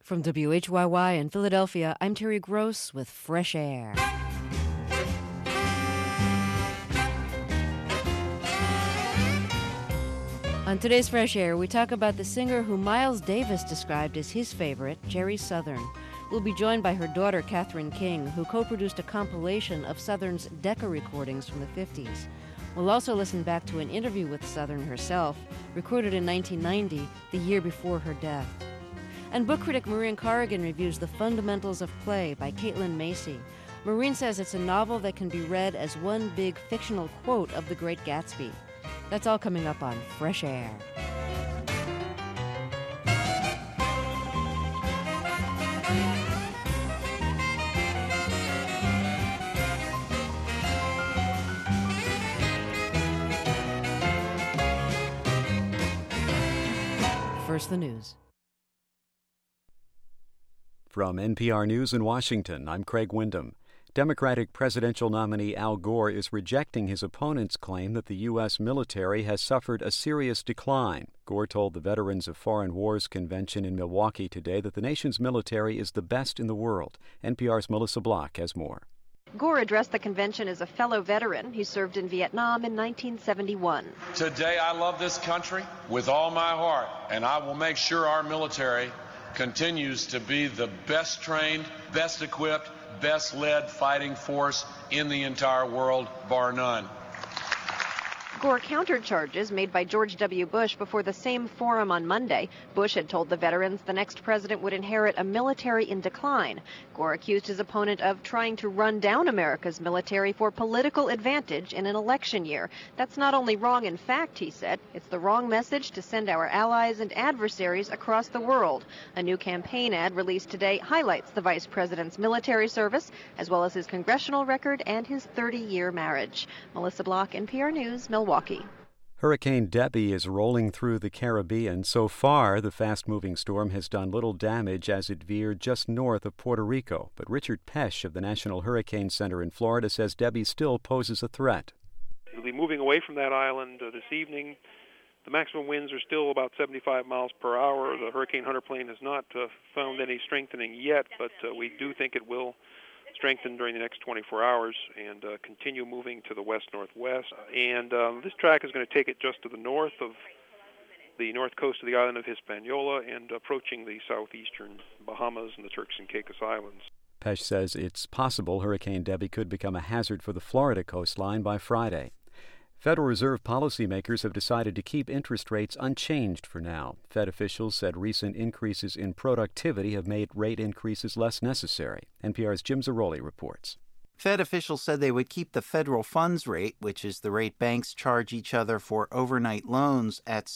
From WHYY in Philadelphia, I'm Terry Gross with Fresh Air. On today's Fresh Air, we talk about the singer who Miles Davis described as his favorite, Jerry Southern. We'll be joined by her daughter, Katherine King, who co-produced a compilation of Southern's Decca recordings from the 50s. We'll also listen back to an interview with Southern herself, recorded in 1990, the year before her death. And book critic Maureen Corrigan reviews The Fundamentals of Play by Caitlin Macy. Maureen says it's a novel that can be read as one big fictional quote of The Great Gatsby. That's all coming up on Fresh Air. First, the news. From NPR News in Washington, I'm Craig Windham. Democratic presidential nominee Al Gore is rejecting his opponent's claim that the U.S. military has suffered a serious decline. Gore told the Veterans of Foreign Wars Convention in Milwaukee today that the nation's military is the best in the world. NPR's Melissa Block has more. Gore addressed the convention as a fellow veteran. He served in Vietnam in 1971. Today, I love this country with all my heart, and I will make sure our military continues to be the best trained, best equipped, best led fighting force in the entire world, bar none. Gore countered charges made by George W. Bush before the same forum on Monday. Bush had told the veterans the next president would inherit a military in decline. Gore accused his opponent of trying to run down America's military for political advantage in an election year. That's not only wrong in fact, he said, it's the wrong message to send our allies and adversaries across the world. A new campaign ad released today highlights the vice president's military service, as well as his congressional record and his 30-year marriage. Melissa Block, NPR News, Milwaukee. Hurricane Debby is rolling through the Caribbean. So far, the fast-moving storm has done little damage as it veered just north of Puerto Rico. But Richard Pesch of the National Hurricane Center in Florida says Debby still poses a threat. It'll be moving away from that island this evening. The maximum winds are still about 75 miles per hour. The Hurricane Hunter plane has not found any strengthening yet, but we do think it will strengthen during the next 24 hours and continue moving to the west-northwest. And this track is going to take it just to the north of the north coast of the island of Hispaniola and approaching the southeastern Bahamas and the Turks and Caicos Islands. Pesch says it's possible Hurricane Debby could become a hazard for the Florida coastline by Friday. Federal Reserve policymakers have decided to keep interest rates unchanged for now. Fed officials said recent increases in productivity have made rate increases less necessary. NPR's Jim Zarroli reports. Fed officials said they would keep the federal funds rate, which is the rate banks charge each other for overnight loans, at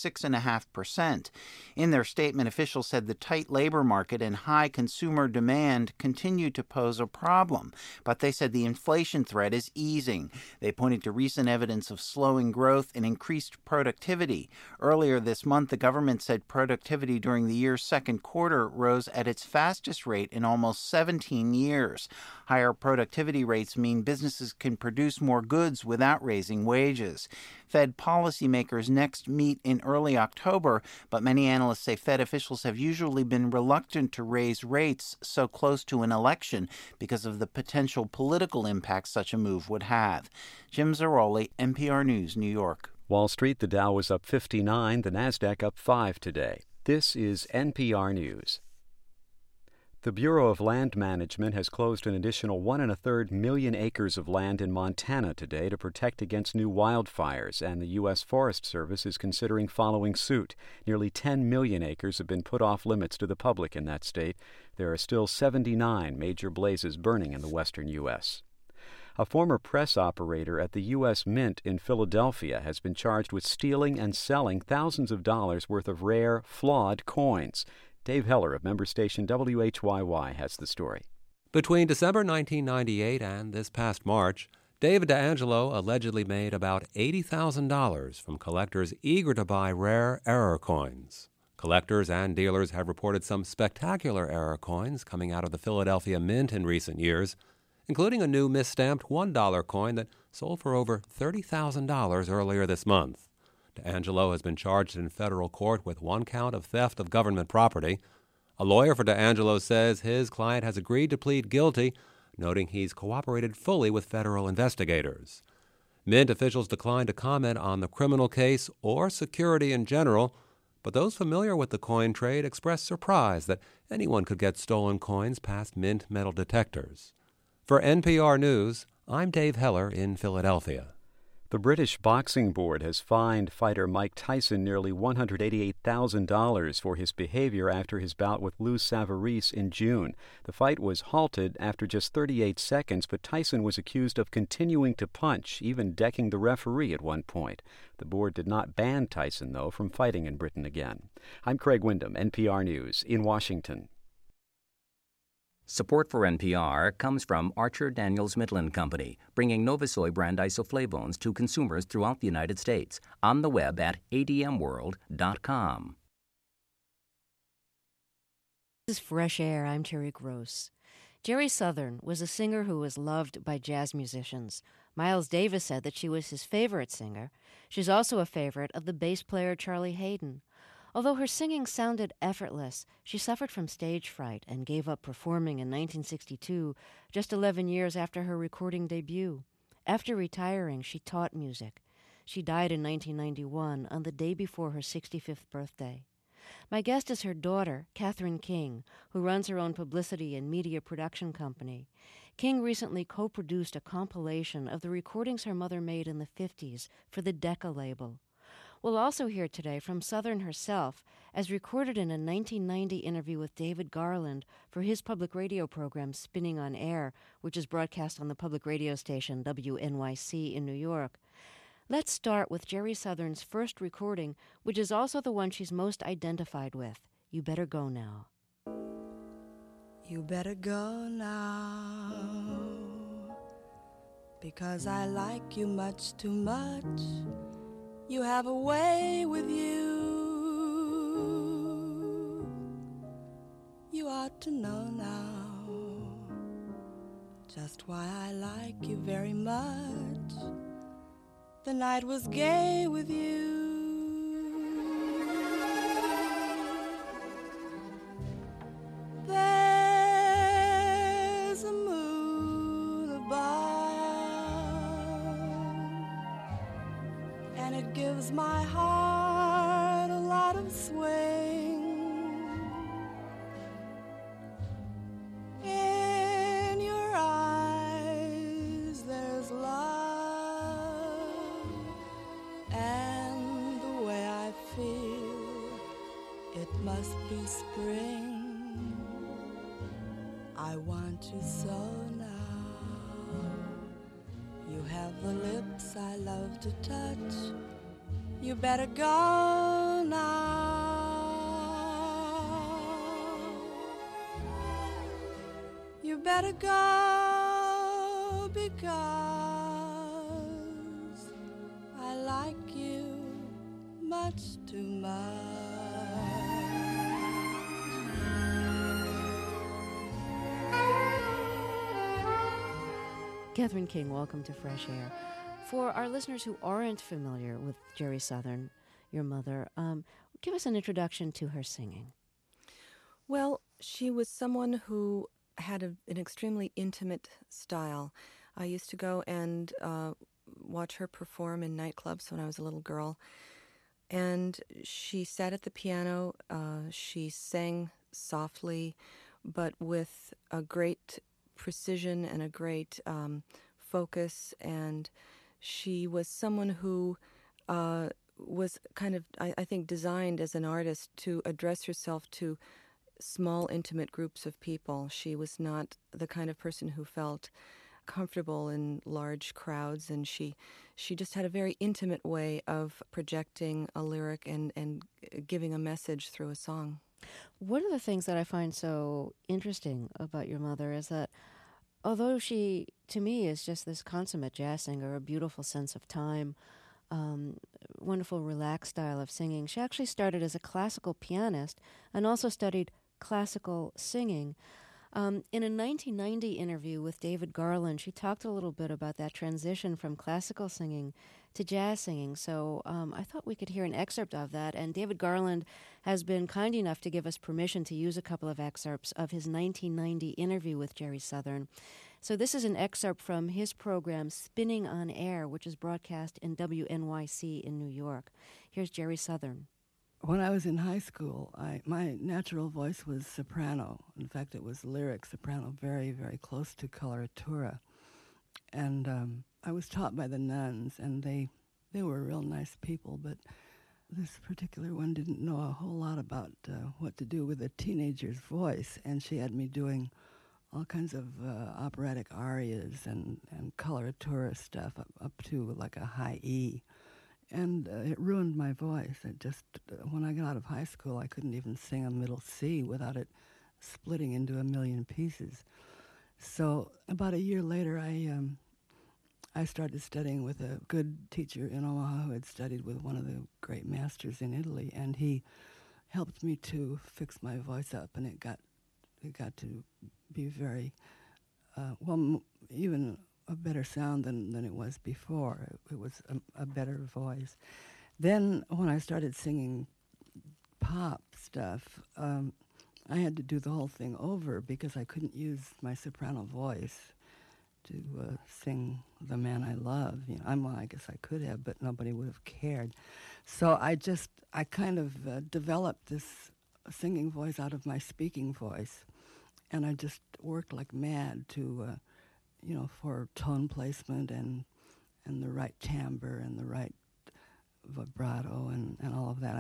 6.5%. In their statement, officials said the tight labor market and high consumer demand continue to pose a problem, but they said the inflation threat is easing. They pointed to recent evidence of slowing growth and increased productivity. Earlier this month, the government said productivity during the year's second quarter rose at its fastest rate in almost 17 years. Higher productivity rates mean businesses can produce more goods without raising wages. Fed policymakers next meet in early October, but many analysts say Fed officials have usually been reluctant to raise rates so close to an election because of the potential political impact such a move would have. Jim Zarroli, NPR News, New York. Wall Street, the Dow was up 59, the Nasdaq up 5 today. This is NPR News. The Bureau of Land Management has closed an additional 1.25 million acres of land in Montana today to protect against new wildfires, and the U.S. Forest Service is considering following suit. Nearly 10 million acres have been put off limits to the public in that state. There are still 79 major blazes burning in the western U.S. A former press operator at the U.S. Mint in Philadelphia has been charged with stealing and selling thousands of dollars worth of rare, flawed coins. Dave Heller of member station WHYY has the story. Between December 1998 and this past March, David DeAngelo allegedly made about $80,000 from collectors eager to buy rare error coins. Collectors and dealers have reported some spectacular error coins coming out of the Philadelphia Mint in recent years, including a new misstamped $1 coin that sold for over $30,000 earlier this month. DeAngelo has been charged in federal court with one count of theft of government property. A lawyer for D'Angelo says his client has agreed to plead guilty, noting he's cooperated fully with federal investigators. Mint officials declined to comment on the criminal case or security in general, but those familiar with the coin trade expressed surprise that anyone could get stolen coins past Mint metal detectors. For NPR News, I'm Dave Heller in Philadelphia. The British Boxing Board has fined fighter Mike Tyson nearly $188,000 for his behavior after his bout with Lou Savarese in June. The fight was halted after just 38 seconds, but Tyson was accused of continuing to punch, even decking the referee at one point. The board did not ban Tyson, though, from fighting in Britain again. I'm Craig Windham, NPR News, in Washington. Support for NPR comes from Archer Daniels Midland Company, bringing Novasoy brand isoflavones to consumers throughout the United States. On the web at admworld.com. This is Fresh Air. I'm Terry Gross. Jerry Southern was a singer who was loved by jazz musicians. Miles Davis said that she was his favorite singer. She's also a favorite of the bass player Charlie Haden. Although her singing sounded effortless, she suffered from stage fright and gave up performing in 1962, just 11 years after her recording debut. After retiring, she taught music. She died in 1991, on the day before her 65th birthday. My guest is her daughter, Catherine King, who runs her own publicity and media production company. King recently co-produced a compilation of the recordings her mother made in the 50s for the Decca label. We'll also hear today from Southern herself, as recorded in a 1990 interview with David Garland for his public radio program Spinning on Air, which is broadcast on the public radio station WNYC in New York. Let's start with Jerry Southern's first recording, which is also the one she's most identified with, You Better Go Now. You better go now, because I like you much too much. You have a way with you. You ought to know now just why I like you very much. The night was gay with you. There's a moon above, and it gives my heart a lot of swing. In your eyes there's love, and the way I feel, it must be spring. I want you so now. You have the lips I love to touch. You better go now. You better go, because I like you much too much. Catherine King, welcome to Fresh Air. For our listeners who aren't familiar with Jerry Southern, your mother, give us an introduction to her singing. Well, she was someone who had an extremely intimate style. I used to go and watch her perform in nightclubs when I was a little girl. And she sat at the piano. She sang softly, but with a great precision and a great focus. And she was someone who was kind of, I think, designed as an artist to address herself to small, intimate groups of people. She was not the kind of person who felt comfortable in large crowds, and she just had a very intimate way of projecting a lyric and giving a message through a song. One of the things that I find so interesting about your mother is that although she, to me, is just this consummate jazz singer, a beautiful sense of time, wonderful relaxed style of singing, she actually started as a classical pianist and also studied classical singing. In a 1990 interview with David Garland, she talked a little bit about that transition from classical singing to jazz singing. So I thought we could hear an excerpt of that. And David Garland has been kind enough to give us permission to use a couple of excerpts of his 1990 interview with Jerry Southern. So this is an excerpt from his program Spinning on Air, which is broadcast in WNYC in New York. Here's Jerry Southern. When I was in high school, my natural voice was soprano. In fact, it was lyric soprano, very, very close to coloratura. And I was taught by the nuns, and they were real nice people, but this particular one didn't know a whole lot about what to do with a teenager's voice, and she had me doing all kinds of operatic arias and coloratura stuff up to like a high E. And it ruined my voice. It just, when I got out of high school, I couldn't even sing a middle C without it splitting into a million pieces. So about a year later, I started studying with a good teacher in Omaha who had studied with one of the great masters in Italy, and he helped me to fix my voice up, and it got to be very, even a better sound than it was before. It was a better voice. Then when I started singing pop stuff, I had to do the whole thing over because I couldn't use my soprano voice to sing The Man I Love. You know, I guess I could have, but nobody would have cared. So I kind of developed this singing voice out of my speaking voice, and I just worked like mad to for tone placement and the right timbre and the right vibrato and all of that.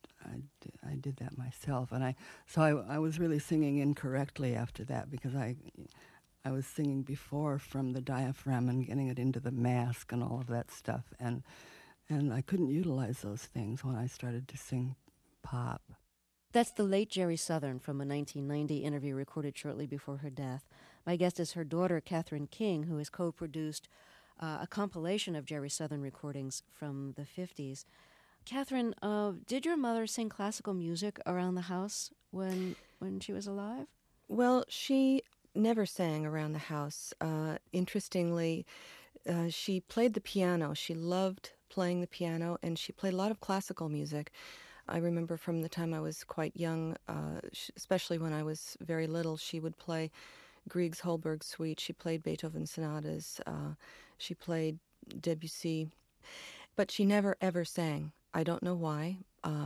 I did that myself, and I was really singing incorrectly after that because I was singing before from the diaphragm and getting it into the mask and all of that stuff, and I couldn't utilize those things when I started to sing pop. That's the late Jerry Southern from a 1990 interview recorded shortly before her death. My guest is her daughter, Catherine King, who has co-produced a compilation of Jerry Southern recordings from the 50s. Catherine, did your mother sing classical music around the house when she was alive? Well, she never sang around the house. Interestingly, she played the piano. She loved playing the piano, and she played a lot of classical music. I remember from the time I was quite young, especially when I was very little, she would play Grieg's Holberg Suite. She played Beethoven sonatas. She played Debussy. But she never, ever sang. I don't know why.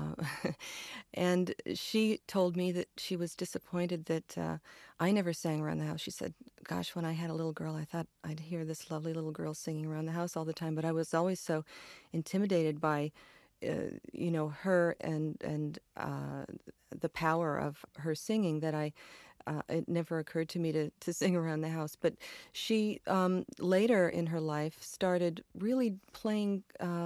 And she told me that she was disappointed that I never sang around the house. She said, gosh, when I had a little girl, I thought I'd hear this lovely little girl singing around the house all the time. But I was always so intimidated by her and the power of her singing that it never occurred to me to sing around the house. But she later in her life started really playing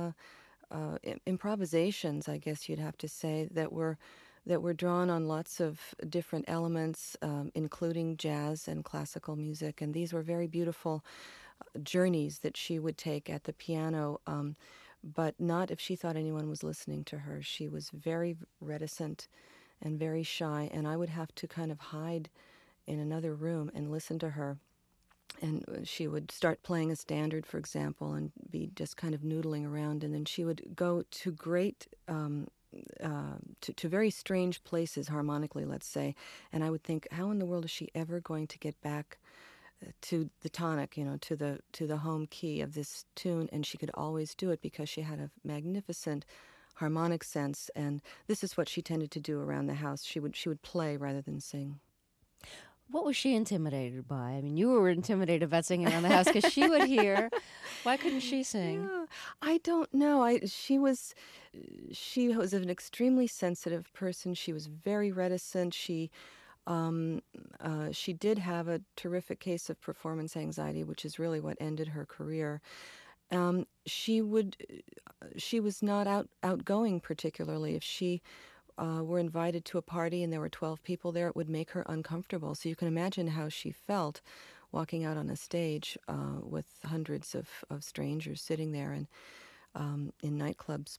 improvisations, I guess you'd have to say, that were drawn on lots of different elements, including jazz and classical music. And these were very beautiful journeys that she would take at the piano, but not if she thought anyone was listening to her. She was very reticent and very shy, and I would have to kind of hide in another room and listen to her. And she would start playing a standard, for example, and be just kind of noodling around, and then she would go to great, to very strange places harmonically, let's say, and I would think, how in the world is she ever going to get back to the tonic, to the home key of this tune? And she could always do it because she had a magnificent harmonic sense, and this is what she tended to do around the house. She would play rather than sing. What was she intimidated by? I mean, you were intimidated about singing around the house because she would hear. Why couldn't she sing? Yeah, I don't know. She was an extremely sensitive person. She was very reticent. She did have a terrific case of performance anxiety, which is really what ended her career. She was not outgoing particularly. If she were invited to a party and there were 12 people there, it would make her uncomfortable. So you can imagine how she felt walking out on a stage with hundreds of strangers sitting there and in nightclubs.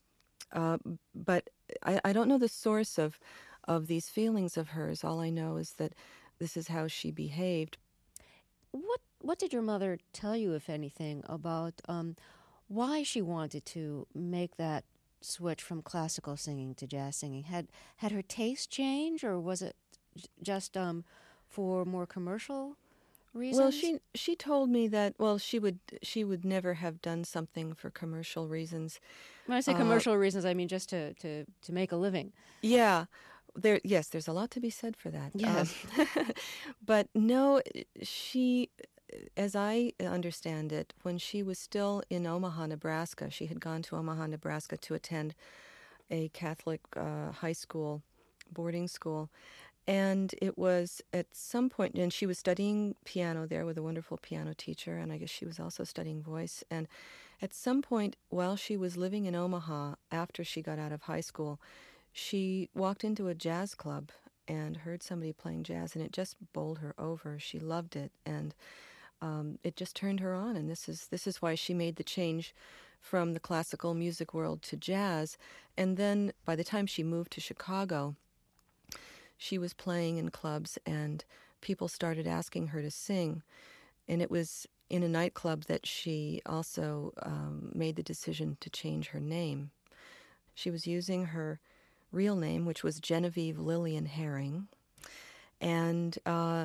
But I don't know the source of these feelings of hers. All I know is that this is how she behaved. What did your mother tell you, if anything, about why she wanted to make that switch from classical singing to jazz singing? Had her taste changed, or was it just for more commercial reasons? Well, she told me that she would never have done something for commercial reasons. When I say commercial reasons, I mean just to make a living. Yeah. There's a lot to be said for that. Yes. But no, she, as I understand it, when she was still in Omaha, Nebraska, she had gone to Omaha, Nebraska to attend a Catholic high school, boarding school. And it was at some point, and she was studying piano there with a wonderful piano teacher, and I guess she was also studying voice. And at some point, while she was living in Omaha, after she got out of high school, she walked into a jazz club and heard somebody playing jazz, and it just bowled her over. She loved it, and it just turned her on. And this is why she made the change from the classical music world to jazz. And then by the time she moved to Chicago, she was playing in clubs, and people started asking her to sing. And it was in a nightclub that she also made the decision to change her name. She was using her real name, which was Genevieve Lillian Herring, and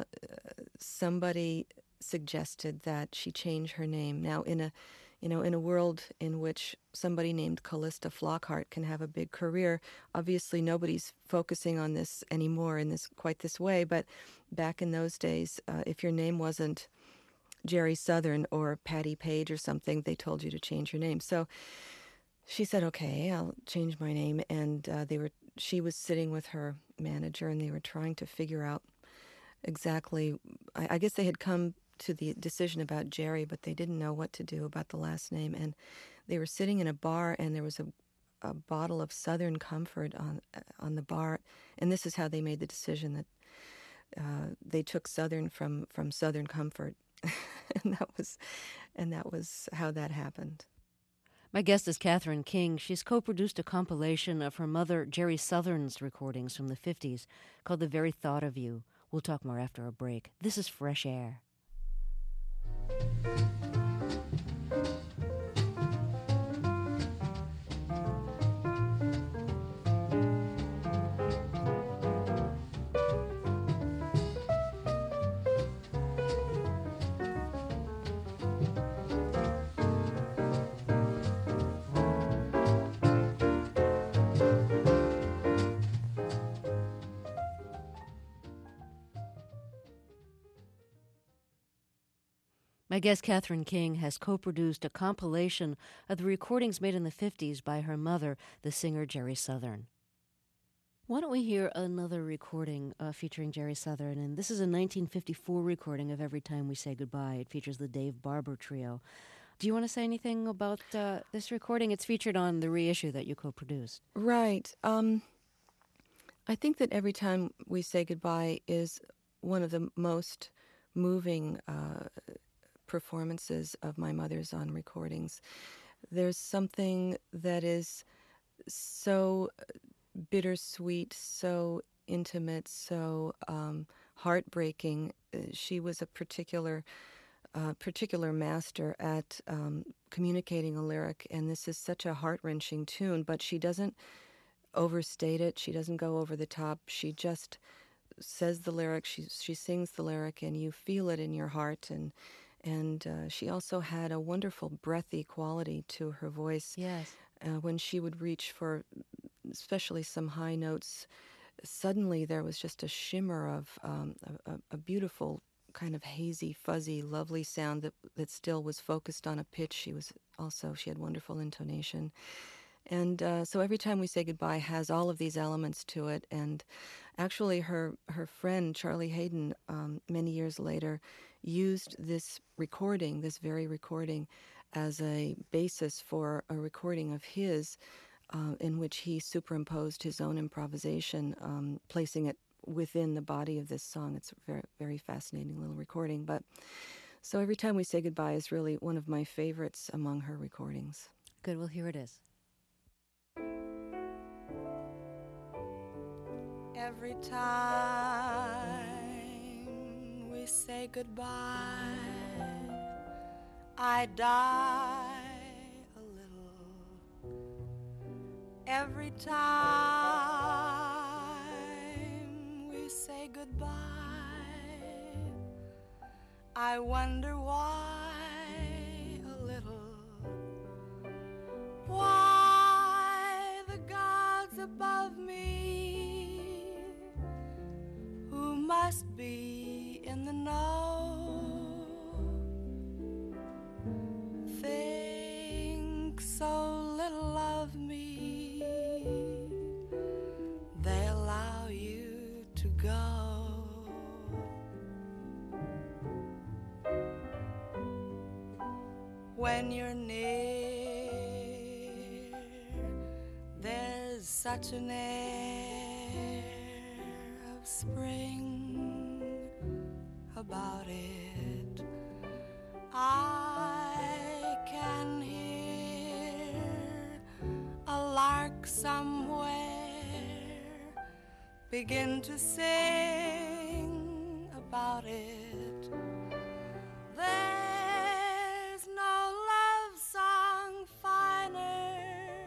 somebody suggested that she change her name. Now, in a world in which somebody named Callista Flockhart can have a big career, obviously nobody's focusing on this anymore in quite this way. But back in those days, if your name wasn't Jerry Southern or Patty Page or something, they told you to change your name. So she said, "Okay, I'll change my name." And she was sitting with her manager, and they were trying to figure out exactly. I guess they had come to the decision about Jerry, but they didn't know what to do about the last name. And they were sitting in a bar, and there was a bottle of Southern Comfort on the bar. And this is how they made the decision that they took Southern from Southern Comfort, and that was how that happened. My guest is Catherine King. She's co-produced a compilation of her mother, Jerry Southern's recordings from the 50s called The Very Thought of You. We'll talk more after a break. This is Fresh Air. My guest, Catherine King, has co-produced a compilation of the recordings made in the 50s by her mother, the singer Jerry Southern. Why don't we hear another recording featuring Jerry Southern? And this is a 1954 recording of Every Time We Say Goodbye. It features the Dave Barber Trio. Do you want to say anything about this recording? It's featured on the reissue that you co-produced. Right. I think that Every Time We Say Goodbye is one of the most moving performances of my mother's on recordings. There's something that is so bittersweet, so intimate, so heartbreaking. She was a particular master at communicating a lyric, and this is such a heart-wrenching tune, but she doesn't overstate it. She doesn't go over the top. She just says the lyric. She sings the lyric, and you feel it in your heart. And she also had a wonderful breathy quality to her voice. Yes. When she would reach for especially some high notes, suddenly there was just a shimmer of a beautiful kind of hazy, fuzzy, lovely sound that still was focused on a pitch. She had wonderful intonation. And so Every Time We Say Goodbye has all of these elements to it. And actually her friend, Charlie Hayden, many years later, used this very recording, as a basis for a recording of his, in which he superimposed his own improvisation, placing it within the body of this song. It's a very, very fascinating little recording. But so Every Time We Say Goodbye is really one of my favorites among her recordings. Good, well, here it is. Every time say goodbye, I die a little every time we say goodbye. I wonder why a little, why the gods above me, who must be in the know, think so little of me, they allow you to go. When you're near, there's such an air of spring about it. I can hear a lark somewhere begin to sing about it. There's no love song finer,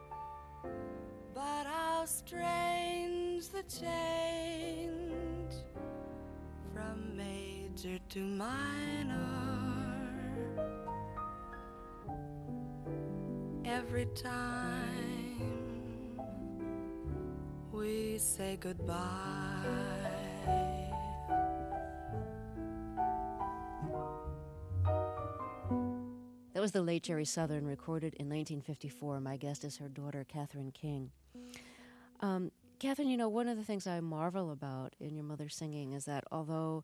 but how strange the change from major to minor every time we say goodbye. That was the late Jerry Southern, recorded in 1954. My guest is her daughter, Catherine King. Catherine, you know, one of the things I marvel about in your mother's singing is that although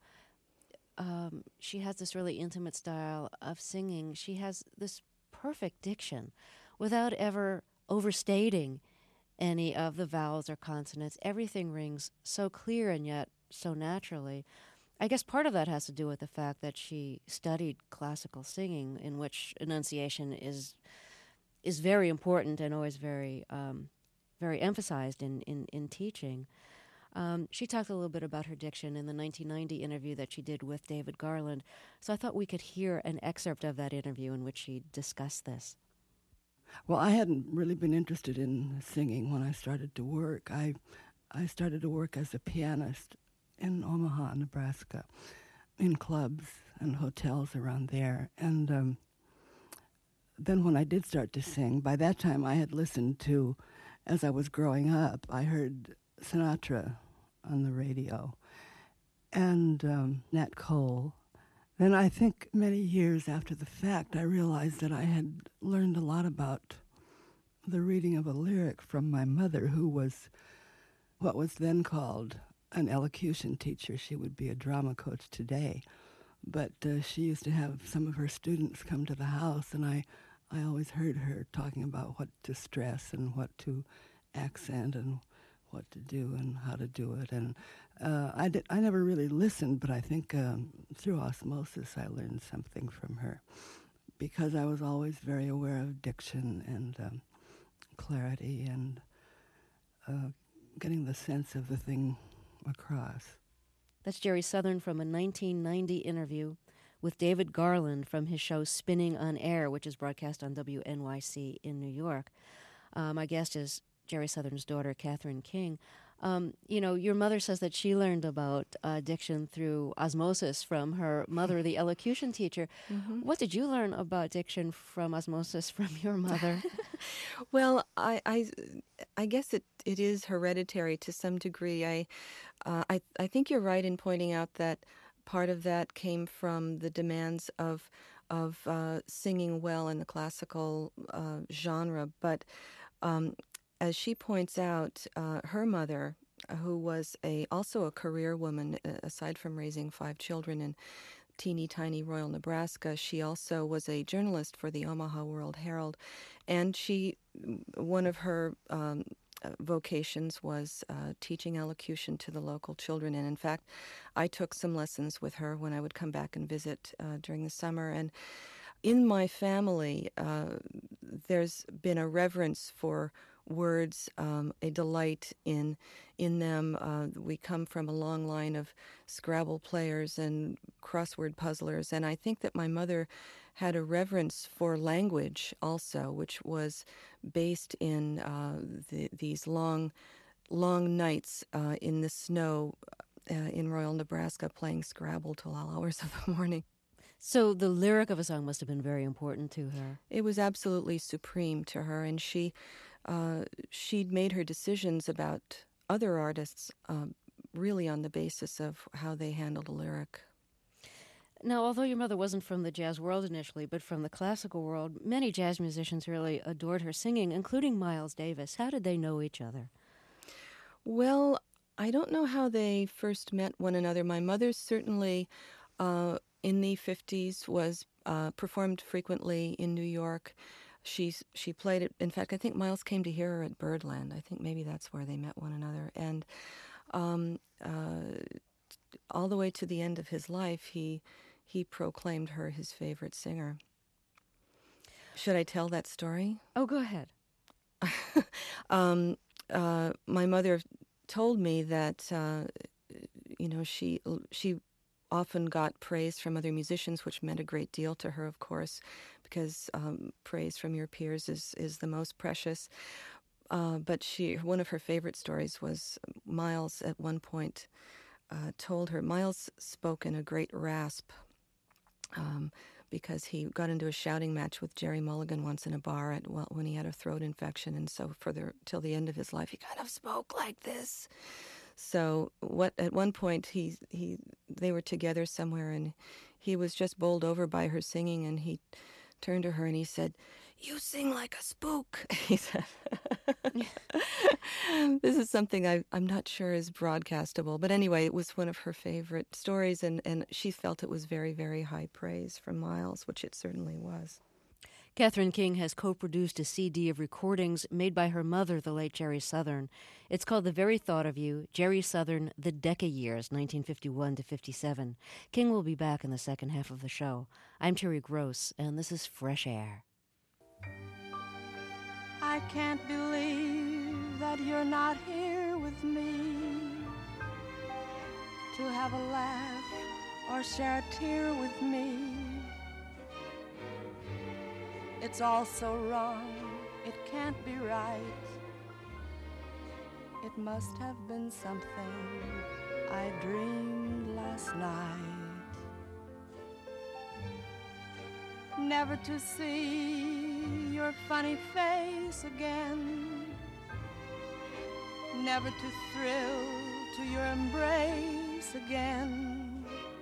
she has this really intimate style of singing, she has this perfect diction without ever overstating any of the vowels or consonants. Everything rings so clear and yet so naturally. I guess part of that has to do with the fact that she studied classical singing, in which enunciation is very important and always very very emphasized in teaching. She talked a little bit about her diction in the 1990 interview that she did with David Garland, so I thought we could hear an excerpt of that interview in which she discussed this. Well, I hadn't really been interested in singing when I started to work. I started to work as a pianist in Omaha, Nebraska, in clubs and hotels around there. And then when I did start to sing, by that time I had listened to, as I was growing up, I heard Sinatra on the radio and Nat Cole. Then I think many years after the fact, I realized that I had learned a lot about the reading of a lyric from my mother, who was what was then called an elocution teacher. She would be a drama coach today. But she used to have some of her students come to the house, and I always heard her talking about what to stress and what to accent and what to do and how to do it. And I never really listened, but I think through osmosis I learned something from her, because I was always very aware of diction and clarity and getting the sense of the thing across. That's Jerry Southern from a 1990 interview with David Garland from his show Spinning on Air, which is broadcast on WNYC in New York. My guest is Jerry Southern's daughter, Catherine King. You know, your mother says that she learned about diction through osmosis from her mother, the elocution teacher. Mm-hmm. What did you learn about diction from osmosis from your mother? Well, I guess it is hereditary to some degree. I think you're right in pointing out that part of that came from the demands of singing well in the classical genre, but as she points out, her mother, who was also a career woman, aside from raising 5 children in teeny tiny Royal, Nebraska, she also was a journalist for the Omaha World Herald, and one of her vocations was teaching elocution to the local children. And in fact, I took some lessons with her when I would come back and visit during the summer. And in my family, there's been a reverence for words, a delight in them. We come from a long line of Scrabble players and crossword puzzlers, and I think that my mother had a reverence for language also, which was based in these long nights in the snow in Royal, Nebraska, playing Scrabble till all hours of the morning. So the lyric of a song must have been very important to her. It was absolutely supreme to her, and she'd made her decisions about other artists really on the basis of how they handled a lyric. Now, although your mother wasn't from the jazz world initially, but from the classical world, many jazz musicians really adored her singing, including Miles Davis. How did they know each other? Well, I don't know how they first met one another. My mother certainly, in the 50s, was performed frequently in New York. She played it. In fact, I think Miles came to hear her at Birdland. I think maybe that's where they met one another. And all the way to the end of his life, he proclaimed her his favorite singer. Should I tell that story? Oh, go ahead. My mother told me that she often got praise from other musicians, which meant a great deal to her, of course, because praise from your peers is the most precious. But one of her favorite stories was Miles at one point told her. Miles spoke in a great rasp because he got into a shouting match with Jerry Mulligan once in a bar when he had a throat infection, and so till the end of his life he kind of spoke like this. So at one point they were together somewhere, and he was just bowled over by her singing, and he turned to her and he said, "You sing like a spook," he said. This is something I'm not sure is broadcastable, but anyway, it was one of her favorite stories, and she felt it was very, very high praise from Miles, which it certainly was. Kathryn King has co-produced a CD of recordings made by her mother, the late Jerry Southern. It's called The Very Thought of You, Jerry Southern, The Decca Years, 1951 to 57. King will be back in the second half of the show. I'm Terry Gross, and this is Fresh Air. I can't believe that you're not here with me to have a laugh or share a tear with me. It's all so wrong, it can't be right. It must have been something I dreamed last night. Never to see your funny face again, never to thrill to your embrace again.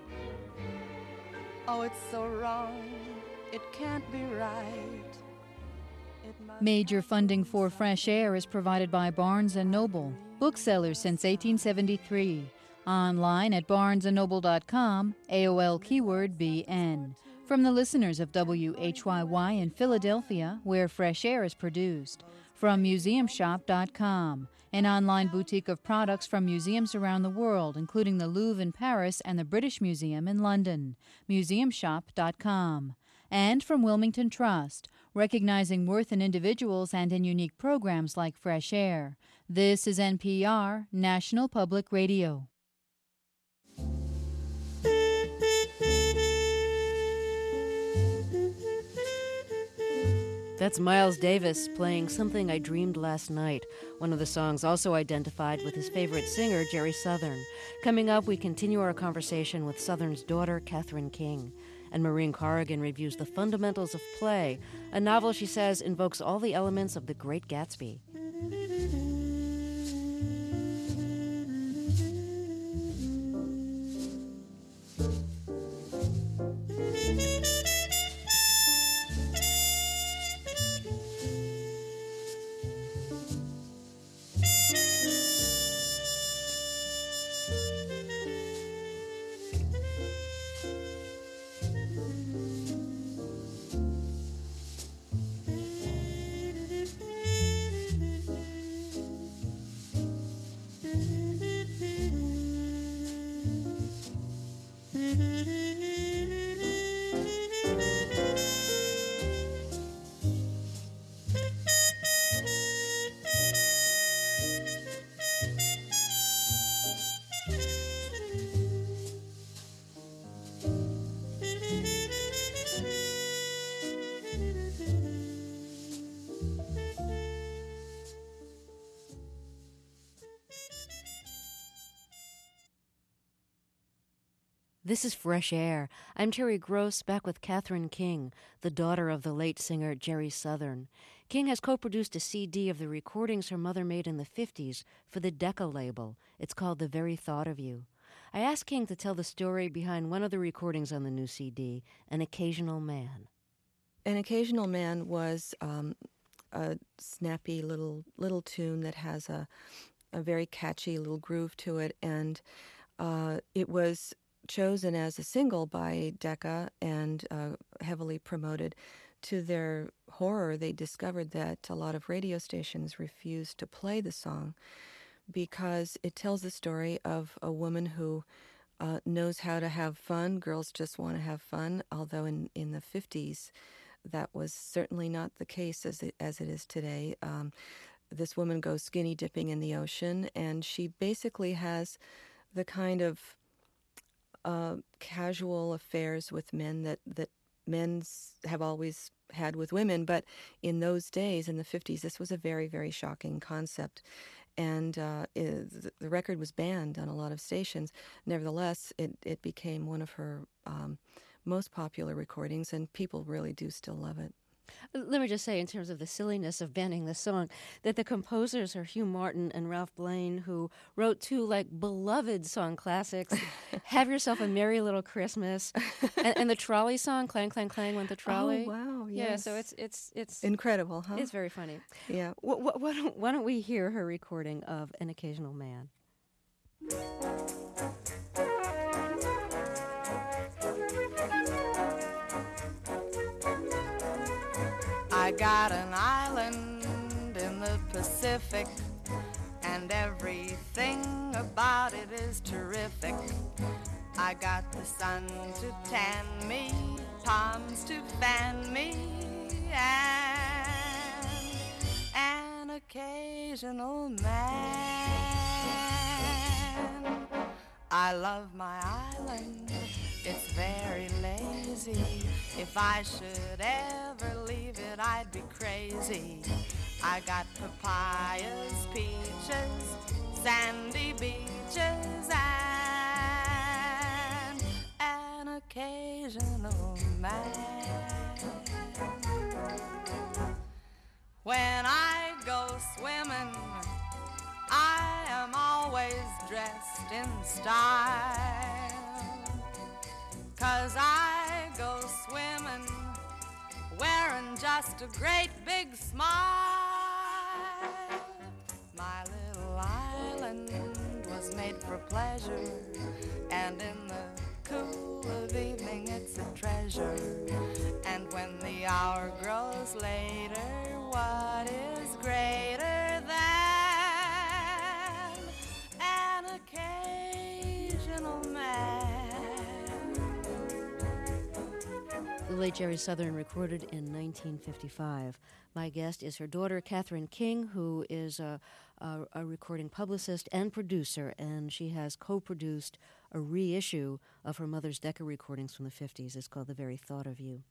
Oh, it's so wrong, it can't be right. Major funding for Fresh Air is provided by Barnes & Noble, booksellers since 1873. Online at barnesandnoble.com, AOL keyword BN. From the listeners of WHYY in Philadelphia, where Fresh Air is produced. From museumshop.com, an online boutique of products from museums around the world, including the Louvre in Paris and the British Museum in London. Museumshop.com. And from Wilmington Trust, recognizing worth in individuals and in unique programs like Fresh Air. This is NPR, National Public Radio. That's Miles Davis playing Something I Dreamed Last Night, one of the songs also identified with his favorite singer, Jerry Southern. Coming up, we continue our conversation with Southern's daughter, Kathryn King. And Maureen Corrigan reviews The Fundamentals of Play, a novel she says invokes all the elements of The Great Gatsby. Mm-hmm. This is Fresh Air. I'm Terry Gross, back with Kathryn King, the daughter of the late singer Jerry Southern. King has co-produced a CD of the recordings her mother made in the 50s for the Decca label. It's called The Very Thought of You. I asked King to tell the story behind one of the recordings on the new CD, An Occasional Man. An Occasional Man was a snappy little tune that has a very catchy little groove to it, and it was chosen as a single by Decca and heavily promoted. To their horror, they discovered that a lot of radio stations refused to play the song because it tells the story of a woman who knows how to have fun. Girls just want to have fun, although in the 50s that was certainly not the case as it is today. This woman goes skinny dipping in the ocean, and she basically has the kind of casual affairs with men that men's have always had with women, but in those days, in the 50s, this was a very, very shocking concept. And the record was banned on a lot of stations. Nevertheless, it became one of her most popular recordings, and people really do still love it. Let me just say, in terms of the silliness of banning this song, that the composers are Hugh Martin and Ralph Blaine, who wrote two beloved song classics, "Have Yourself a Merry Little Christmas," and the trolley song, "Clang Clang Clang Went the Trolley." Oh wow! Yes. Yeah, so it's incredible, huh? It's very funny. Yeah. Why don't we hear her recording of "An Occasional Man"? I got an island in the Pacific, and everything about it is terrific. I got the sun to tan me, palms to fan me, and an occasional man. I love my island, it's very lazy. If I should ever leave it, I'd be crazy. I got papayas, peaches, sandy beaches, and an occasional man. When I go swimming, I am always dressed in style, 'cause I go swimming wearing just a great big smile. My little island was made for pleasure, and in the cool of evening it's a treasure. And when the hour grows later, what is greater than an occasional man? The late Jerry Southern recorded in 1955. My guest is her daughter, Kathryn King, who is a recording publicist and producer, and she has co-produced a reissue of her mother's Decca recordings from the 50s. It's called The Very Thought of You.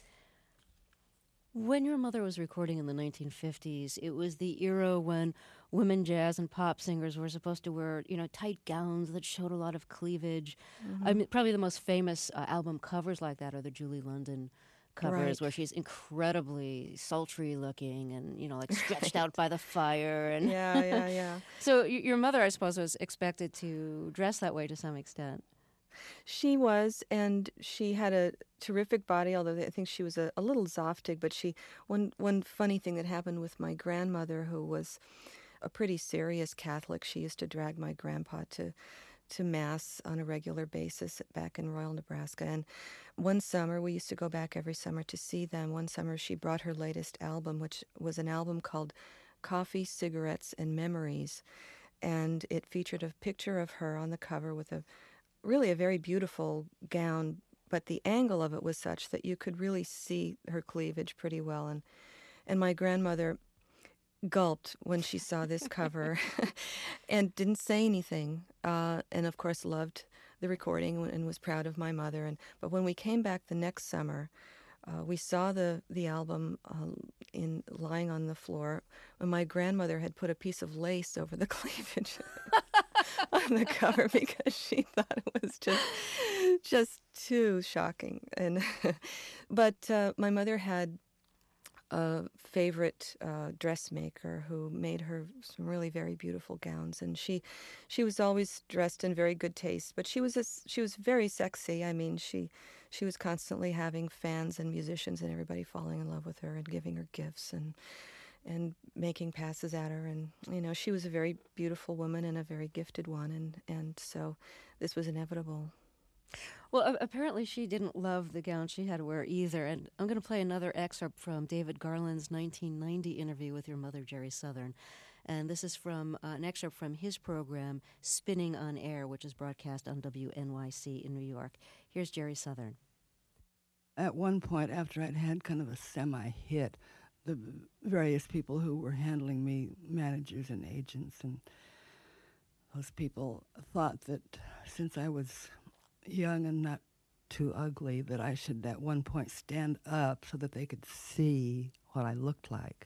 When your mother was recording in the 1950s, it was the era when women jazz and pop singers were supposed to wear, tight gowns that showed a lot of cleavage. Mm-hmm. I mean, probably the most famous album covers like that are the Julie London covers, right, where she's incredibly sultry looking and, stretched out by the fire. And Yeah. So your mother, I suppose, was expected to dress that way to some extent. She was, and she had a terrific body, although I think she was a little Zoftig. But one funny thing that happened with my grandmother, who was a pretty serious Catholic, she used to drag my grandpa to Mass on a regular basis back in Royal, Nebraska. And one summer, we used to go back every summer to see them. One summer, she brought her latest album, which was an album called Coffee, Cigarettes, and Memories. And it featured a picture of her on the cover with a very beautiful gown, but the angle of it was such that you could really see her cleavage pretty well. And my grandmother gulped when she saw this cover and didn't say anything, and of course loved the recording and was proud of my mother. But when we came back the next summer, we saw the album lying on the floor, and my grandmother had put a piece of lace over the cleavage on the cover because she thought it was just just too shocking. And but my mother had a favorite dressmaker who made her some really very beautiful gowns, and she was always dressed in very good taste. But she was very sexy. I mean, she was constantly having fans and musicians and everybody falling in love with her and giving her gifts and making passes at her. And she was a very beautiful woman and a very gifted one, and so this was inevitable. Well, apparently she didn't love the gown she had to wear either. And I'm going to play another excerpt from David Garland's 1990 interview with your mother, Jerry Southern. And this is from an excerpt from his program, Spinning on Air, which is broadcast on WNYC in New York. Here's Jerry Southern. At one point, after I'd had kind of a semi-hit, the various people who were handling me, managers and agents, and those people thought that since I was young and not too ugly, that I should at one point stand up so that they could see what I looked like.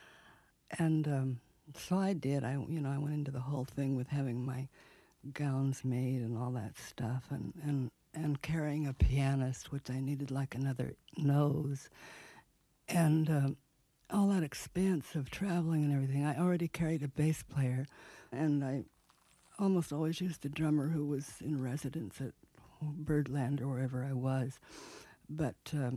And so I did. I went into the whole thing with having my gowns made and all that stuff, and carrying a pianist, which I needed like another nose, and all that expense of traveling and everything. I already carried a bass player, and I almost always used a drummer who was in residence at Birdland or wherever I was. But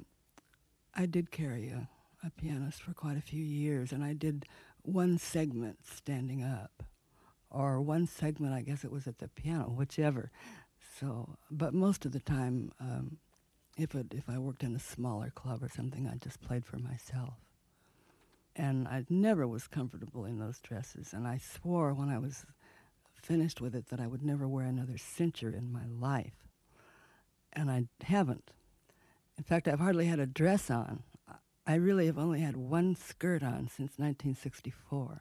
I did carry a pianist for quite a few years, and I did one segment standing up, or one segment, I guess it was at the piano, whichever. So, but most of the time, if I worked in a smaller club or something, I just played for myself. And I never was comfortable in those dresses, and I swore when I was finished with it that I would never wear another cincher in my life. And I haven't. In fact, I've hardly had a dress on. I really have only had one skirt on since 1964.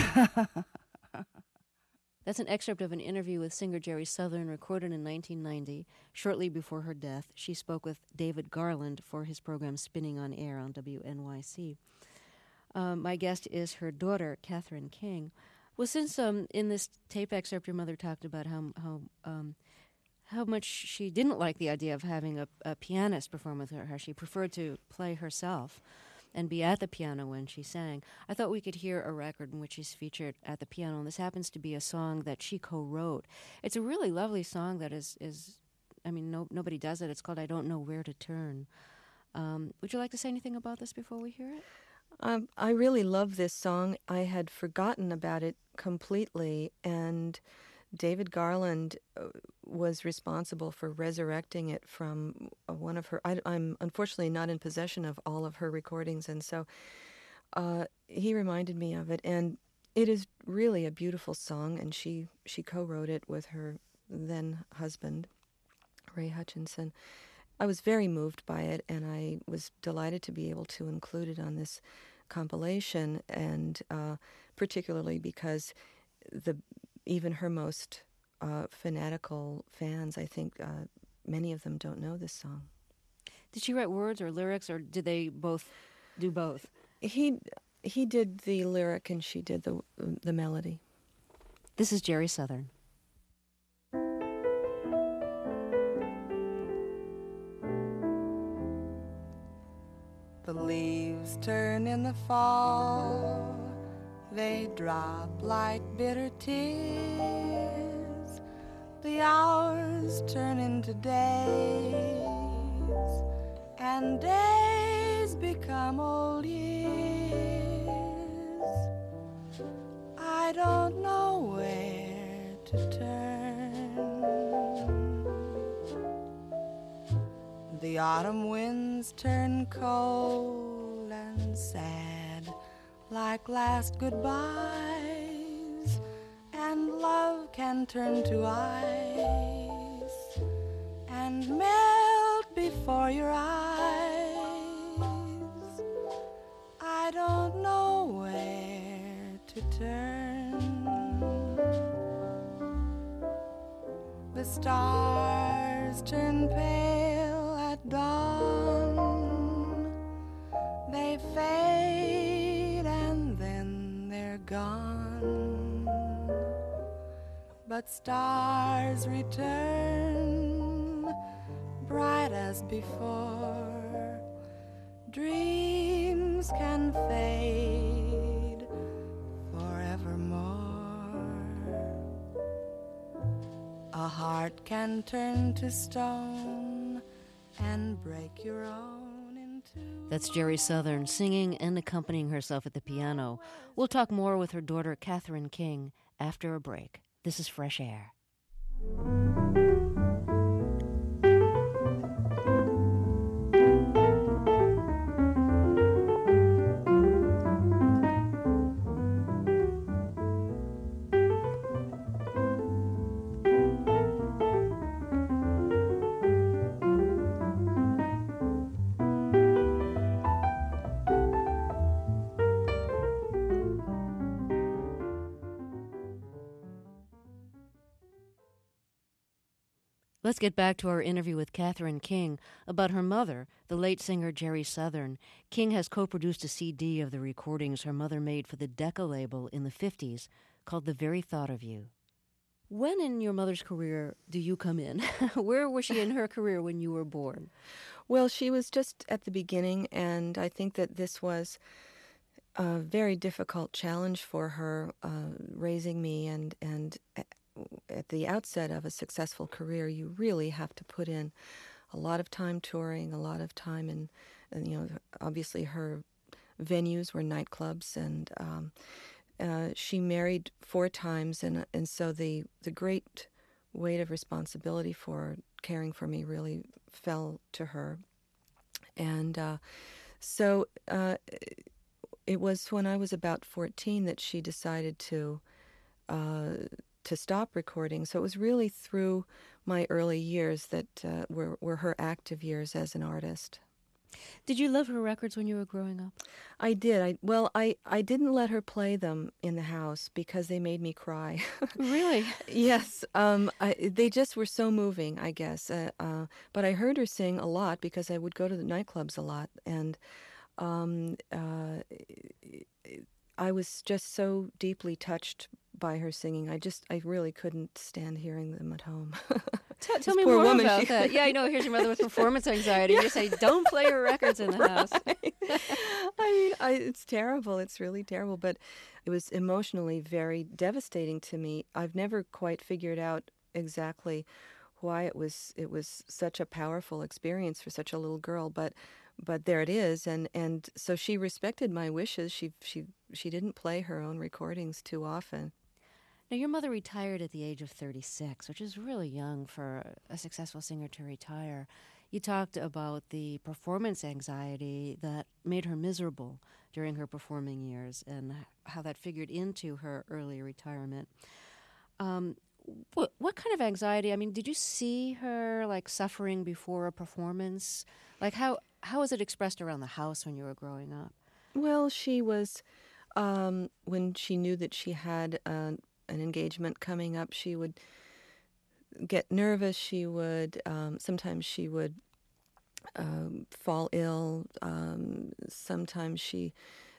That's an excerpt of an interview with singer Jerry Southern recorded in 1990, shortly before her death. She spoke with David Garland for his program Spinning on Air on WNYC. My guest is her daughter, Catherine King. Well, since in this tape excerpt your mother talked about how much she didn't like the idea of having a pianist perform with her, how she preferred to play herself and be at the piano when she sang, I thought we could hear a record in which she's featured at the piano, and this happens to be a song that she co-wrote. It's a really lovely song that is I mean, nobody does it. It's called I Don't Know Where to Turn. Would you like to say anything about this before we hear it? I really love this song. I had forgotten about it completely, and David Garland was responsible for resurrecting it from one of her... I'm unfortunately not in possession of all of her recordings, and so he reminded me of it. And it is really a beautiful song, and she co-wrote it with her then-husband, Ray Hutchinson. I was very moved by it, and I was delighted to be able to include it on this compilation, and particularly because even her most fanatical fans, I think many of them don't know this song. Did she write words or lyrics, or did they both do both? He did the lyric, and she did the melody. This is Jerry Southern. The leaves turn in the fall, they drop like bitter tears. The hours turn into days, and days become old years. I don't know where to turn. The autumn winds turn cold and sad like last goodbyes, and love can turn to ice and melt before your eyes. I don't know where to turn. The stars turn pale at dawn, they fade and then they're gone. But stars return as before. Dreams can fade forevermore. A heart can turn to stone and break your own into... That's Jerry Southern singing and accompanying herself at the piano. We'll talk more with her daughter, Catherine King, after a break. This is Fresh Air. Let's get back to our interview with Catherine King about her mother, the late singer Jerry Southern. King has co-produced a CD of the recordings her mother made for the Decca label in the 50s called The Very Thought of You. When in your mother's career do you come in? Where was she in her career when you were born? Well, she was just at the beginning, and I think that this was a very difficult challenge for her, raising me, and at the outset of a successful career, you really have to put in a lot of time touring, a lot of time and obviously her venues were nightclubs, and she married 4 times, and so the great weight of responsibility for caring for me really fell to her. And so it was when I was about 14 that she decided to stop recording. So it was really through my early years that were her active years as an artist. Did you love her records when you were growing up? I did. I didn't let her play them in the house because they made me cry. Really? Yes. They just were so moving, I guess. But I heard her sing a lot because I would go to the nightclubs a lot. And I was just so deeply touched by her singing. I really couldn't stand hearing them at home. Tell me more about that. Yeah, I know. Here's your mother with performance anxiety. You say, don't play her records in the house. I mean, it's terrible. It's really terrible. But it was emotionally very devastating to me. I've never quite figured out exactly why it was such a powerful experience for such a little girl. But there it is. And so she respected my wishes. She didn't play her own recordings too often. Now, your mother retired at the age of 36, which is really young for a successful singer to retire. You talked about the performance anxiety that made her miserable during her performing years and how that figured into her early retirement. What kind of anxiety? I mean, did you see her, suffering before a performance? How was it expressed around the house when you were growing up? Well, she was, when she knew that she had an engagement coming up, she would get nervous. She would sometimes she would fall ill. Sometimes she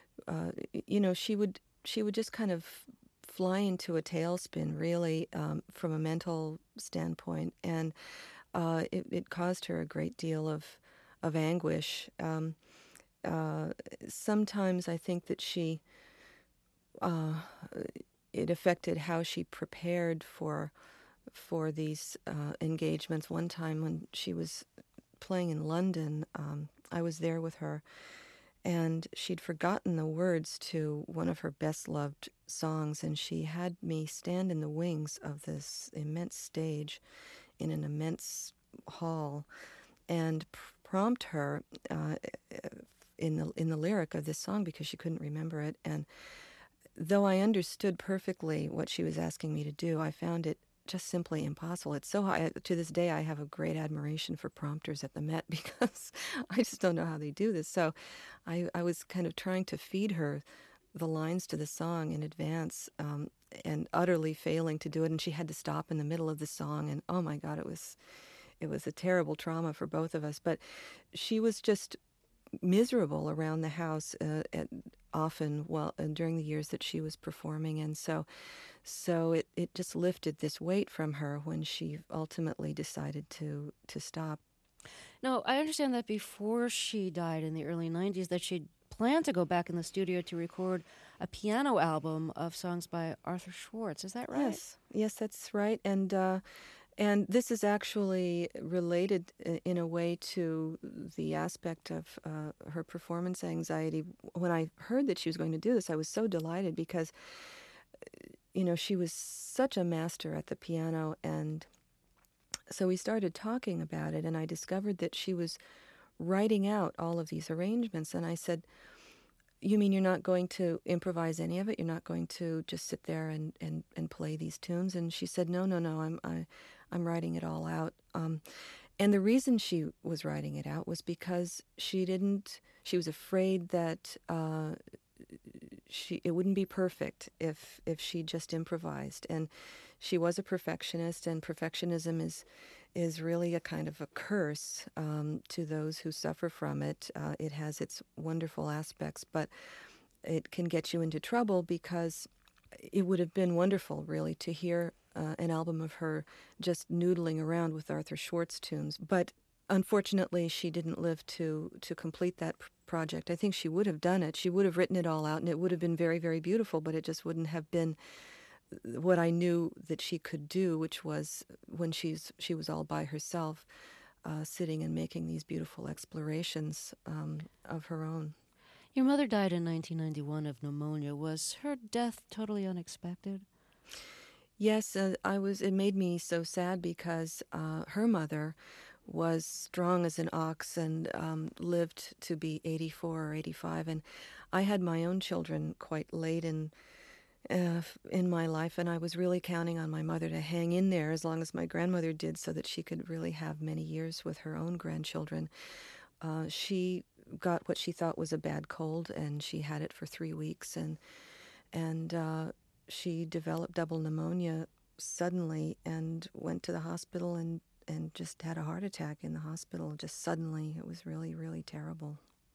would just kind of fly into a tailspin, really, from a mental standpoint, and it caused her a great deal of anguish. Sometimes I think that it affected how she prepared for these engagements. One time when she was playing in London, I was there with her, and she'd forgotten the words to one of her best-loved songs, and she had me stand in the wings of this immense stage in an immense hall and prompt her in the lyric of this song because she couldn't remember it. And though I understood perfectly what she was asking me to do, I found it just simply impossible. It's so high. To this day, I have a great admiration for prompters at the Met because I just don't know how they do this. So I was kind of trying to feed her the lines to the song in advance and utterly failing to do it. And she had to stop in the middle of the song. And oh my God, it was a terrible trauma for both of us. But she was just miserable around the house often during the years that she was performing, and so it just lifted this weight from her when she ultimately decided to stop. Now, I understand that before she died in the early 90s that she'd planned to go back in the studio to record a piano album of songs by Arthur Schwartz. Is that right? Yes, that's right. And this is actually related in a way to the aspect of her performance anxiety. When I heard that she was going to do this, I was so delighted because, she was such a master at the piano. And so we started talking about it, and I discovered that she was writing out all of these arrangements. And I said, "You mean you're not going to improvise any of it? You're not going to just sit there and play these tunes?" And she said, No, I'm writing it all out. And the reason she was writing it out was because she was afraid that it wouldn't be perfect if she just improvised. And she was a perfectionist, and perfectionism is really a kind of a curse to those who suffer from it. It has its wonderful aspects, but it can get you into trouble, because it would have been wonderful, really, to hear an album of her just noodling around with Arthur Schwartz tunes. But unfortunately, she didn't live to complete that project. I think she would have done it. She would have written it all out, and it would have been very, very beautiful, but it just wouldn't have been what I knew that she could do, which was when she was all by herself, sitting and making these beautiful explorations of her own. Your mother died in 1991 of pneumonia. Was her death totally unexpected? Yes, it made me so sad because her mother was strong as an ox and lived to be 84 or 85. And I had my own children quite late in my life, and I was really counting on my mother to hang in there as long as my grandmother did, so that she could really have many years with her own grandchildren. She got what she thought was a bad cold, and she had it for 3 weeks, and she developed double pneumonia suddenly and went to the hospital and just had a heart attack in the hospital just suddenly. It was really, really terrible.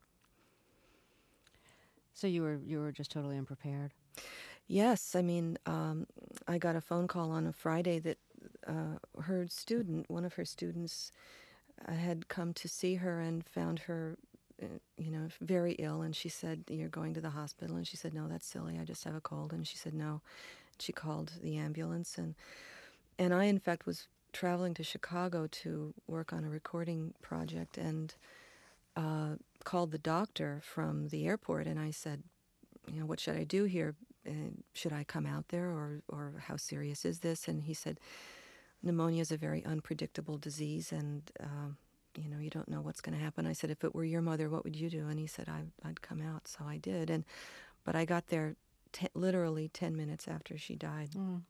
So you were just totally unprepared? Yes, I mean, I got a phone call on a Friday that one of her students, had come to see her and found her, very ill. And she said, "You're going to the hospital." And she said, "No, that's silly. I just have a cold." And she said, "No." She called the ambulance, and I, in fact, was traveling to Chicago to work on a recording project, and called the doctor from the airport, and I said, "What should I do here? Should I come out there, or how serious is this?" And he said, "Pneumonia is a very unpredictable disease, and you don't know what's going to happen." I said, "If it were your mother, what would you do?" And he said, I'd come out. So I did, but I got there literally 10 minutes after she died.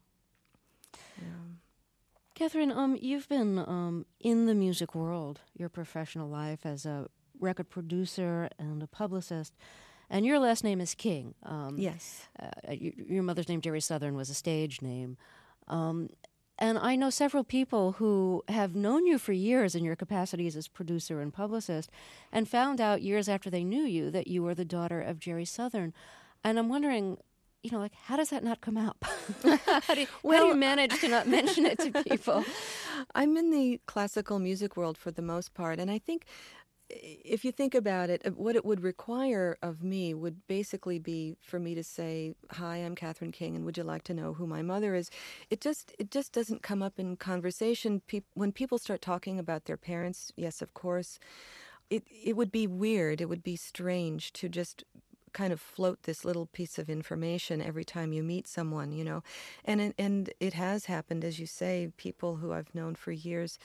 Catherine, you've been in the music world, your professional life, as a record producer and a publicist. And your last name is King. Yes. Your mother's name, Jerry Southern, was a stage name. And I know several people who have known you for years in your capacities as producer and publicist, and found out years after they knew you that you were the daughter of Jerry Southern. And I'm wondering, how does that not come out? How do you manage to not mention it to people? I'm in the classical music world for the most part, and I think if you think about it, what it would require of me would basically be for me to say, "Hi, I'm Catherine King, and would you like to know who my mother is?" It just doesn't come up in conversation. When people start talking about their parents, yes, of course, it would be weird. It would be strange to just kind of float this little piece of information every time you meet someone, and it has happened, as you say. People who I've known for years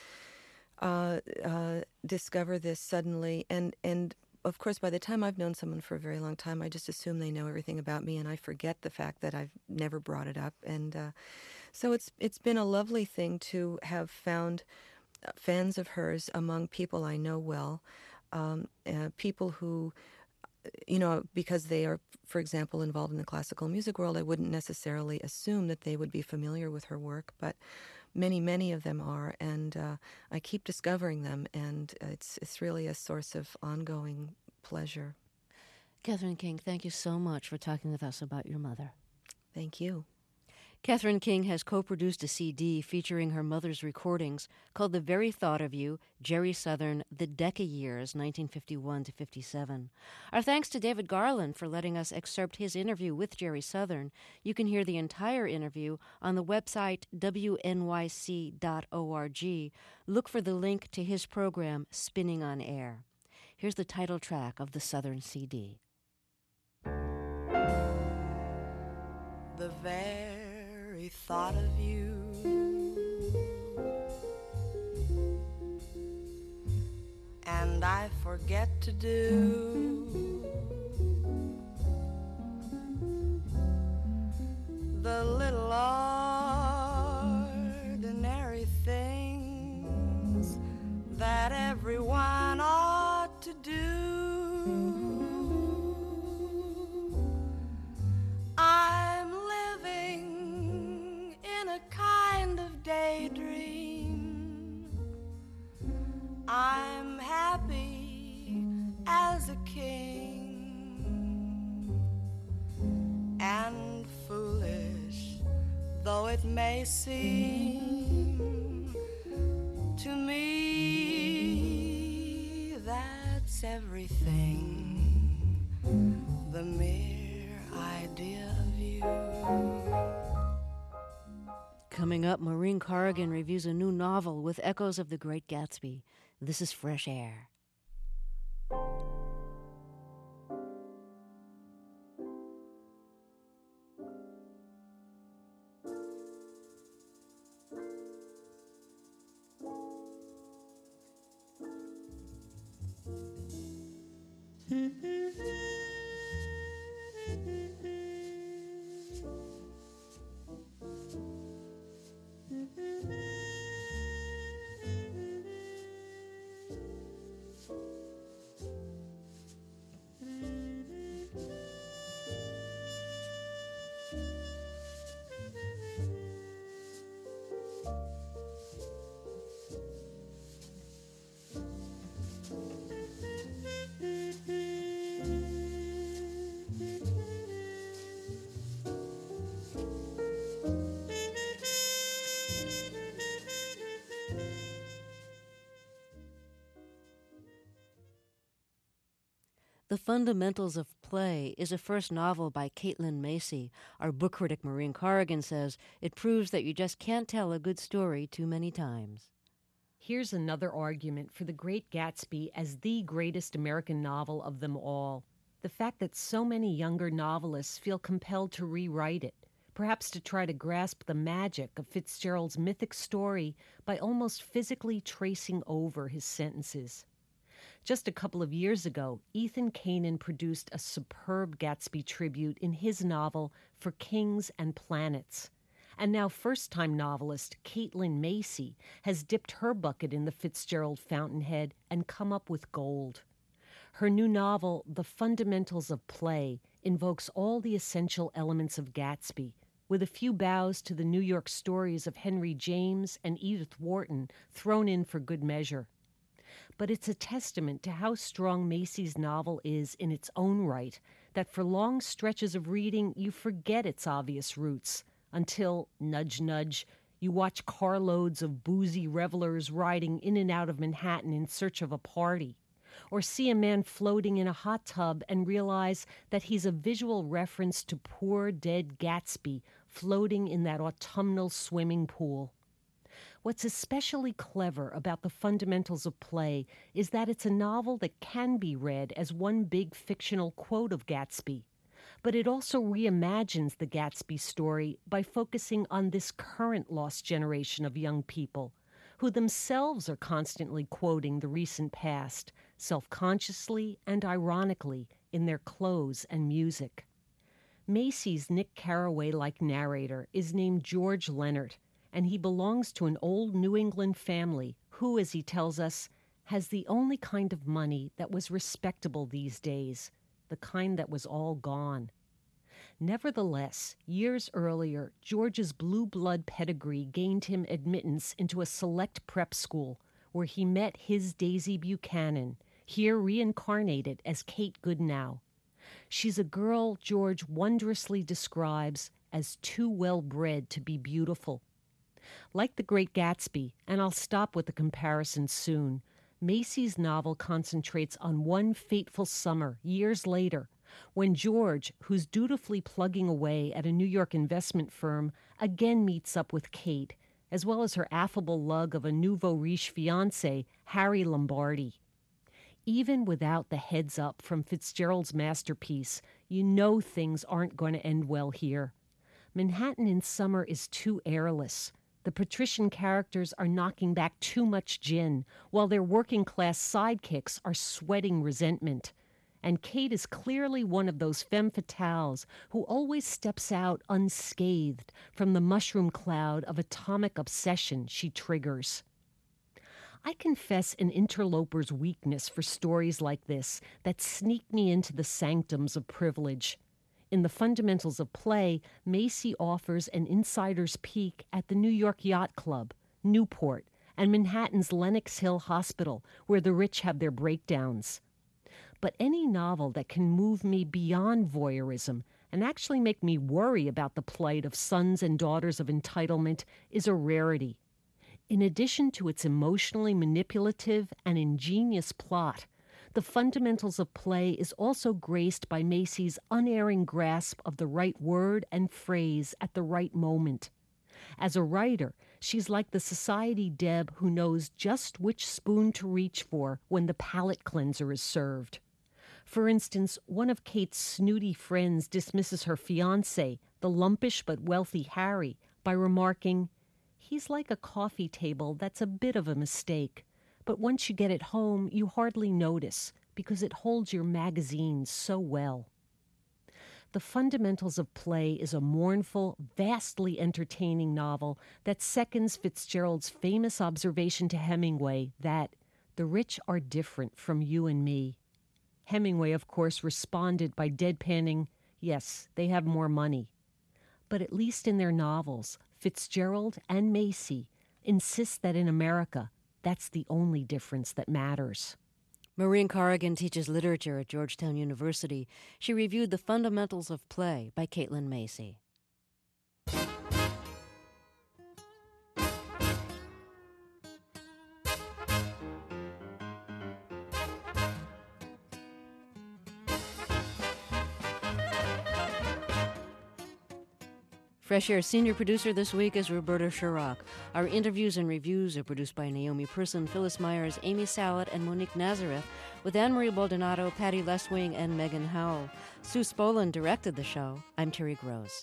discover this suddenly, and of course, by the time I've known someone for a very long time, I just assume they know everything about me, and I forget the fact that I've never brought it up. And so it's been a lovely thing to have found fans of hers among people I know well, people who, because they are, for example, involved in the classical music world, I wouldn't necessarily assume that they would be familiar with her work, but many, many of them are, and I keep discovering them, and it's really a source of ongoing pleasure. Catherine King, thank you so much for talking with us about your mother. Thank you. Catherine King has co-produced a CD featuring her mother's recordings called The Very Thought of You, Jerry Southern, The Decca Years, 1951 to 57. Our thanks to David Garland for letting us excerpt his interview with Jerry Southern. You can hear the entire interview on the website wnyc.org. Look for the link to his program, Spinning on Air. Here's the title track of the Southern CD. The very thought of you and I forget to do the little ordinary things that everyone ought to do. I'm living in a kind of daydream. I'm happy as a king, and foolish though it may seem to me, that's everything. The mere idea of you. Coming up, Maureen Corrigan reviews a new novel with echoes of The Great Gatsby. This is Fresh Air. The Fundamentals of Play is a first novel by Caitlin Macy. Our book critic Maureen Corrigan says it proves that you just can't tell a good story too many times. Here's another argument for The Great Gatsby as the greatest American novel of them all. The fact that so many younger novelists feel compelled to rewrite it, perhaps to try to grasp the magic of Fitzgerald's mythic story by almost physically tracing over his sentences. Just a couple of years ago, Ethan Kanin produced a superb Gatsby tribute in his novel For Kings and Planets. And now first-time novelist Caitlin Macy has dipped her bucket in the Fitzgerald fountainhead and come up with gold. Her new novel, The Fundamentals of Play, invokes all the essential elements of Gatsby, with a few bows to the New York stories of Henry James and Edith Wharton thrown in for good measure. But it's a testament to how strong Macy's novel is in its own right that for long stretches of reading you forget its obvious roots until, nudge, nudge, you watch carloads of boozy revelers riding in and out of Manhattan in search of a party, or see a man floating in a hot tub and realize that he's a visual reference to poor dead Gatsby floating in that autumnal swimming pool. What's especially clever about The Fundamentals of Play is that it's a novel that can be read as one big fictional quote of Gatsby, but it also reimagines the Gatsby story by focusing on this current lost generation of young people who themselves are constantly quoting the recent past, self-consciously and ironically in their clothes and music. Macy's Nick Carraway-like narrator is named George Leonard, and he belongs to an old New England family who, as he tells us, has the only kind of money that was respectable these days, the kind that was all gone. Nevertheless, years earlier, George's blue blood pedigree gained him admittance into a select prep school where he met his Daisy Buchanan, here reincarnated as Kate Goodenow. She's a girl George wondrously describes as too well bred to be beautiful. Like The Great Gatsby, and I'll stop with the comparison soon, Macy's novel concentrates on one fateful summer, years later, when George, who's dutifully plugging away at a New York investment firm, again meets up with Kate, as well as her affable lug of a nouveau riche fiancé, Harry Lombardi. Even without the heads up from Fitzgerald's masterpiece, you know things aren't going to end well here. Manhattan in summer is too airless. The patrician characters are knocking back too much gin, while their working-class sidekicks are sweating resentment. And Kate is clearly one of those femme fatales who always steps out unscathed from the mushroom cloud of atomic obsession she triggers. I confess an interloper's weakness for stories like this that sneak me into the sanctums of privilege. In The Fundamentals of Play, Macy offers an insider's peek at the New York Yacht Club, Newport, and Manhattan's Lenox Hill Hospital, where the rich have their breakdowns. But any novel that can move me beyond voyeurism and actually make me worry about the plight of sons and daughters of entitlement is a rarity. In addition to its emotionally manipulative and ingenious plot, The Fundamentals of Play is also graced by Macy's unerring grasp of the right word and phrase at the right moment. As a writer, she's like the society Deb who knows just which spoon to reach for when the palate cleanser is served. For instance, one of Kate's snooty friends dismisses her fiancé, the lumpish but wealthy Harry, by remarking, "He's like a coffee table that's a bit of a mistake. But once you get it home, you hardly notice, because it holds your magazines so well." The Fundamentals of Play is a mournful, vastly entertaining novel that seconds Fitzgerald's famous observation to Hemingway that the rich are different from you and me. Hemingway, of course, responded by deadpanning, yes, they have more money. But at least in their novels, Fitzgerald and Macy insist that in America, that's the only difference that matters. Maureen Corrigan teaches literature at Georgetown University. She reviewed The Fundamentals of Play by Caitlin Macy. Fresh Air senior producer this week is Roberta Shirok. Our interviews and reviews are produced by Naomi Person, Phyllis Myers, Amy Sowett, and Monique Nazareth, with Anne-Marie Baldonado, Patty Lesswing, and Megan Howell. Sue Spolin directed the show. I'm Terry Gross.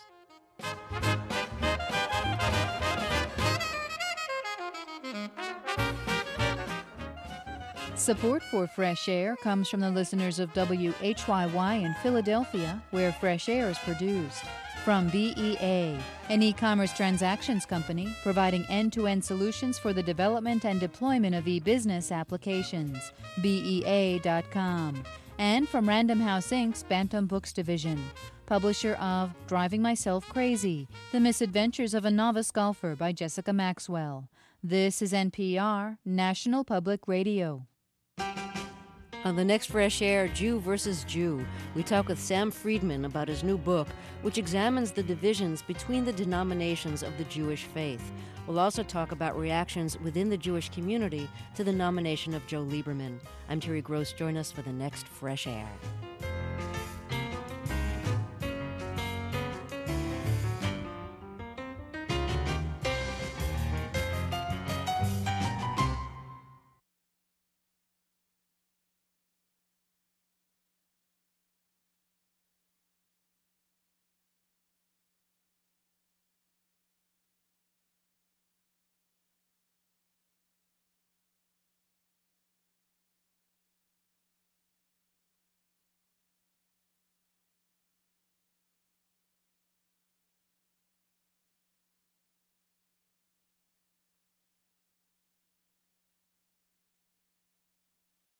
Support for Fresh Air comes from the listeners of WHYY in Philadelphia, where Fresh Air is produced. From BEA, an e-commerce transactions company providing end-to-end solutions for the development and deployment of e-business applications, BEA.com. And from Random House Inc.'s Bantam Books division, publisher of Driving Myself Crazy, The Misadventures of a Novice Golfer by Jessica Maxwell. This is NPR, National Public Radio. On the next Fresh Air, Jew versus Jew, we talk with Sam Friedman about his new book, which examines the divisions between the denominations of the Jewish faith. We'll also talk about reactions within the Jewish community to the nomination of Joe Lieberman. I'm Terry Gross. Join us for the next Fresh Air.